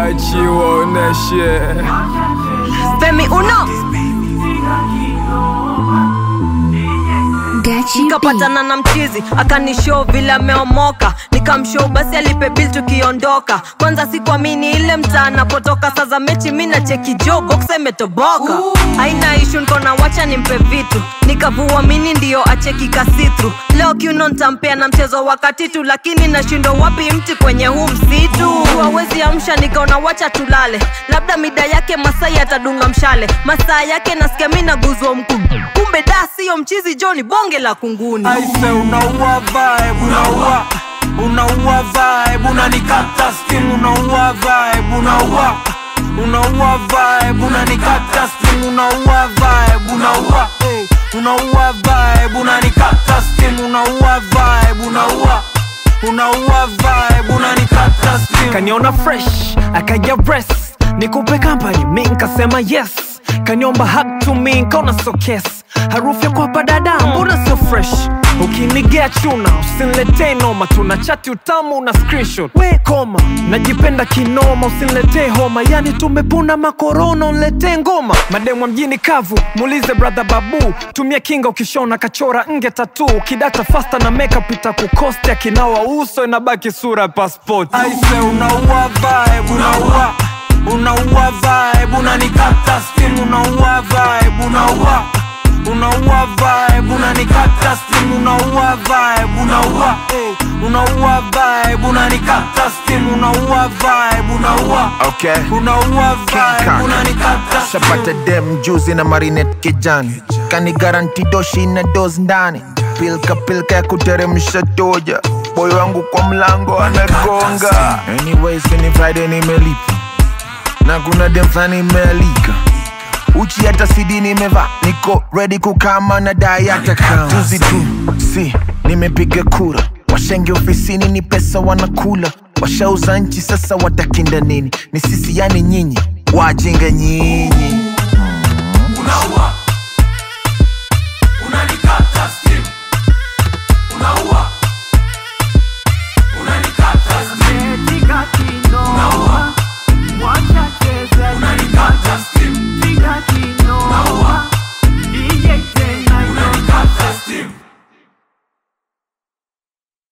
waoneshe Femi Uno nikapatana na mchizi akanishow vile ameomoka, nikamshow basi alipe bill tukiondoka. Kwanza sikuamini ile mtaa napotoka, sasa mechi mimi na cheki Joe box imetoboka. Haina issue niko na wacha nimpe vitu, nikavua mini ndio acheki kasitru. Leo kiuno nitampea na mchezo wakati tu, lakini nashindwa wapi mti kwenye huu msitu. Hawezi amsha nikaona wacha tulale, labda mida yake Masai atadunga mshale. Masaa yake nasikia mimi naguzwa mkuu, kumbe da sio mchizi Johnny bonge la kunguni. Aise unaua vibe, unaua vibe, unanikata steam, unaua vibe, unaua vibe, unanikata steam, unaua vibe, unaua vibe, unanikata steam, unaua vibe, unaua vibe, unanikata steam. Kaniona fresh, akaja breast, nikupe company, mimi nikasema yes. Kaniomba hug to me, nikaona so kiss. Harufu ya kwa dada, mbona sio fresh? Ukinigea chuna, usinilete noma. Tunachati utamu na screenshot, we koma. Najipenda kinoma, usinilete homa. Yani tumepuna makorona, unilete ngoma. Mademu mjini kavu, muulize brother Babu. Tumia kinga ukishona, kachora nge tattoo. Kidata faster na makeup itakukosti. Akinawa uso inabaki sura passport. Aise unaua vibe, unaua vibe, unanikata steam, unaua vibe, unaua vibe, unanikata steam, unaua vibe, unaua vibe, unanikata steam, unaua vibe, unaua vibe, unanikata steam. Shapata dem juicy na marinette kijani, kani guarantee doshi na dose ndani. Pilka ya kuteremsha toja, boy wangu kwa mlango anagonga. Anyways ni Friday nimelipa, na kuna dem flani imealika. Uchi hata CD nimeva, niko ready kukama na dai hata kama juzi tu, si, nimepiga kura. Washengi ofisini ni pesa wanakula. Washauza nchi sasa watakinda nini? Ni sisi yani nyinyi, wajinga nyinyi.